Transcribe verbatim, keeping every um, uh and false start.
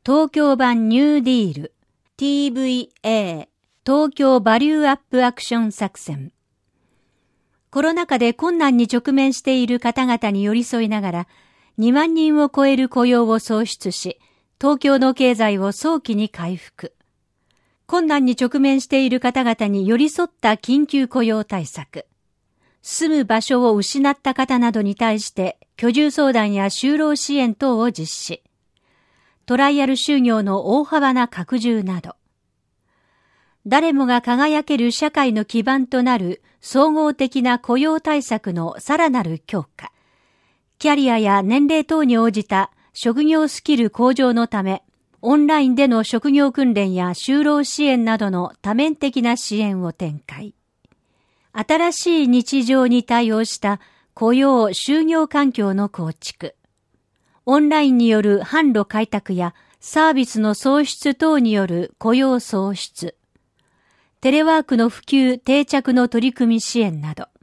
東京版ニューディール ティーブイエー 東京バリューアップアクション作戦。コロナ禍で困難に直面している方々に寄り添いながらにまんにんを超える雇用を創出し、東京の経済を早期に回復。困難に直面している方々に寄り添った緊急雇用対策。住む場所を失った方などに対して居住相談や就労支援等を実施。トライアル就業の大幅な拡充など。誰もが輝ける社会の基盤となる総合的な雇用対策のさらなる強化。キャリアや年齢等に応じた職業スキル向上のため、オンラインでの職業訓練や就労支援などの多面的な支援を展開。新しい日常に対応した雇用・就業環境の構築。オンラインによる販路開拓やサービスの創出等による雇用創出。テレワークの普及定着の取り組み支援など。